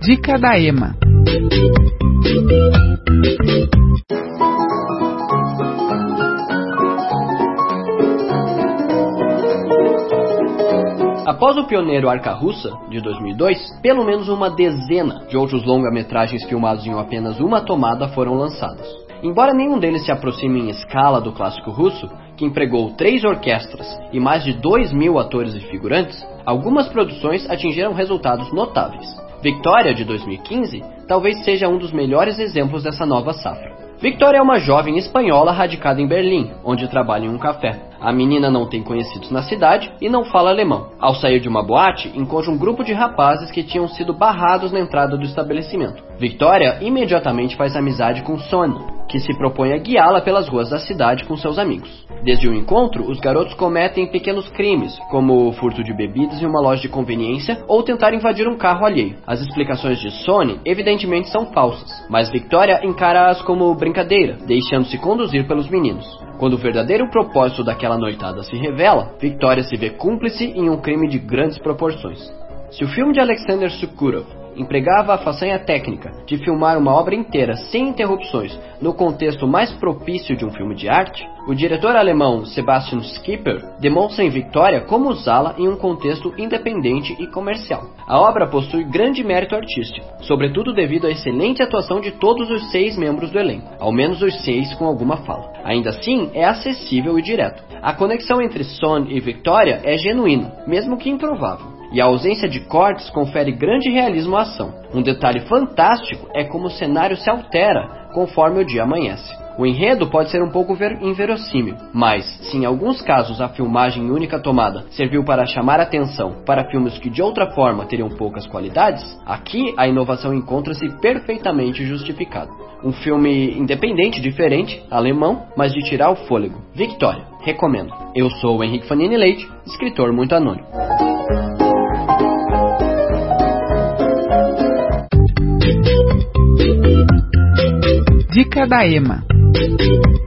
Dica da Ema. Após o pioneiro Arca Russa, de 2002, pelo menos uma dezena de outros longa-metragens filmados em apenas uma tomada foram lançados. Embora nenhum deles se aproxime em escala do clássico russo, que empregou 3 orquestras e mais de 2.000 atores e figurantes, algumas produções atingiram resultados notáveis. Victoria, de 2015, talvez seja um dos melhores exemplos dessa nova safra. Victoria é uma jovem espanhola radicada em Berlim, onde trabalha em um café. A menina não tem conhecidos na cidade e não fala alemão. Ao sair de uma boate, encontra um grupo de rapazes que tinham sido barrados na entrada do estabelecimento. Victoria imediatamente faz amizade com Son, que se propõe a guiá-la pelas ruas da cidade com seus amigos. Desde o encontro, os garotos cometem pequenos crimes, como o furto de bebidas em uma loja de conveniência ou tentar invadir um carro alheio. As explicações de Sonny evidentemente são falsas, mas Victoria encara-as como brincadeira, deixando-se conduzir pelos meninos. Quando o verdadeiro propósito daquela noitada se revela, Victoria se vê cúmplice em um crime de grandes proporções. Se o filme de Alexander Sokurov empregava a façanha técnica de filmar uma obra inteira sem interrupções no contexto mais propício de um filme de arte, o diretor alemão Sebastian Schipper demonstra em Victoria como usá-la em um contexto independente e comercial. A obra possui grande mérito artístico, sobretudo devido à excelente atuação de todos os 6 membros do elenco, ao menos os 6 com alguma fala. Ainda assim, é acessível e direto. A conexão entre Son e Victoria é genuína, mesmo que improvável. E a ausência de cortes confere grande realismo à ação. Um detalhe fantástico é como o cenário se altera conforme o dia amanhece. O enredo pode ser um pouco inverossímil, mas se em alguns casos a filmagem em única tomada serviu para chamar atenção para filmes que de outra forma teriam poucas qualidades, aqui a inovação encontra-se perfeitamente justificada. Um filme independente, diferente, alemão, mas de tirar o fôlego. Victoria, recomendo. Eu sou o Henrique Fanini Leite, escritor muito anônimo. Dica da Ema.